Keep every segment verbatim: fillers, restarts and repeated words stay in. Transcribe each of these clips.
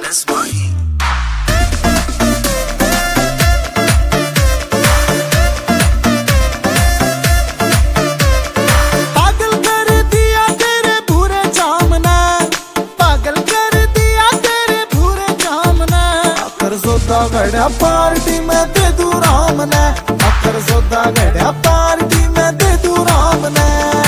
That's mine. गड़ा party में दे दू राम ने अखर सोदा गड़ा पार्टी में दे दू राम ने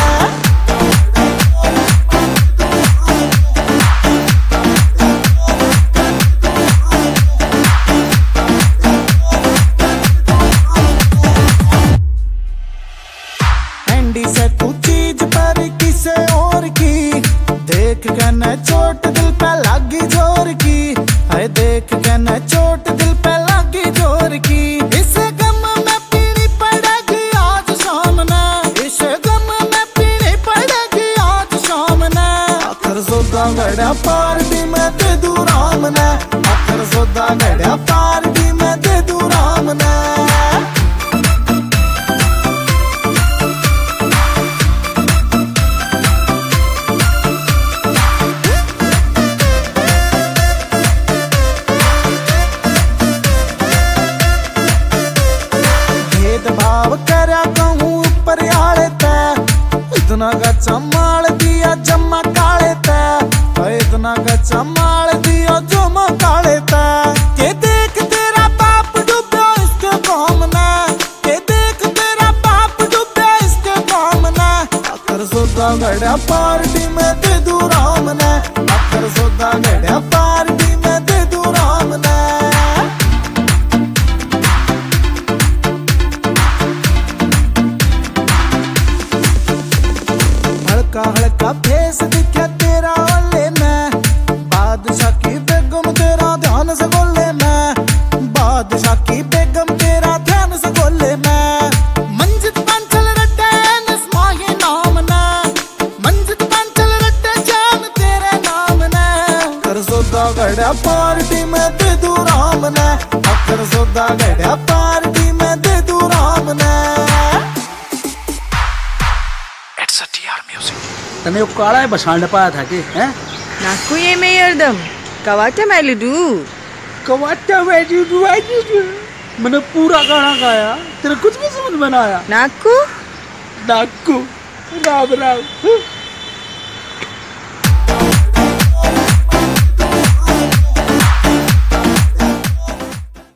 एंडी से तू चीज पर किसे और की देख के न चोट दिल पे लगी जोर की है देख के न चोट दिल पे लगी जोर की इस गम में पीनी पड़ेगी आज शाम ने इस गम में पीनी पड़ेगी आज शाम ने अखर सोदा गड़ा पार्टी में दे दू राम ने अखर सोदा गड़ा पार्टी में दे दू राम ने भाव करा कहूँ ऊपर आले ते इतना गच्चा माल दिया जम्मा काले ते इतना गच्चा माल दिया जम्मा काले ते के देख तेरा बाप डूबा इसके काम में के देख तेरा बाप डूबा इसके काम में अखर सोदा गड़ा पार्टी में दे दू राम ने अखर सोदा गड़ा पार्टी में दे दू राम ने हल्का हल्का फेस दिखा तेरा ओले में बादशाह की बेगम तेरा ध्यान से गोले में बादशाह की बेगम तेरा ध्यान से गोले में मंजित पंचल रट्टे नस्माही नाम ने मंजित पंचल रट्टे जान तेरे नाम ने अखर सोदा गड़ा पार्टी में दे दू राम ने अखर सोदा गड़ा पार्टी में दे दू राम ने तने वो काला बसांड पाया था कि हैं नाकु ये मेयरदम कवाटा मैलुडू कवाटा मैलुडू आई मैंने पूरा गाना गाया तेरे कुछ भी समझ में ना आया नाकु नाकु राम राम